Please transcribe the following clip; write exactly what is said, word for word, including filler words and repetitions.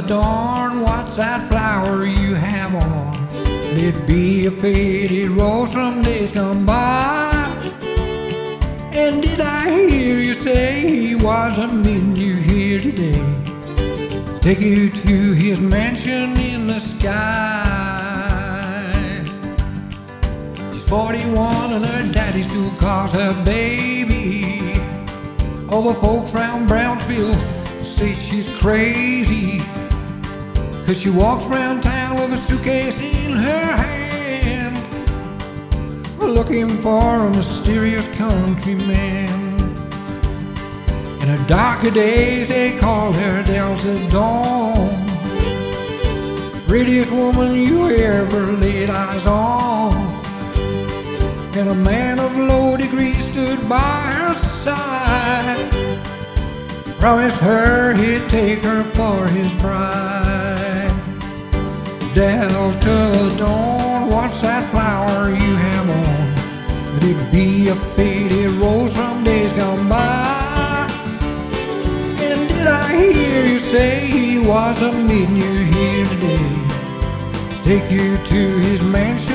Delta Dawn, what's that flower you have on? Let it be a faded rose from days gone by. And did I hear you say he wasn't meeting you here today? Take you to his mansion in the sky. She's forty-one and her daddy still calls her baby. All the folks round Brownsville say she's crazy, 'cause she walks around town with a suitcase in her hand, looking for a mysterious country man. In her darker days they call her Delta Dawn, prettiest woman you ever laid eyes on. And a man of low degree stood by her side, promised her he'd take her for his bride. Delta Dawn, what's that flower you have on? Could it be a faded rose from days gone by? And did I hear you say he wasn't meeting you here today? Take you to his mansion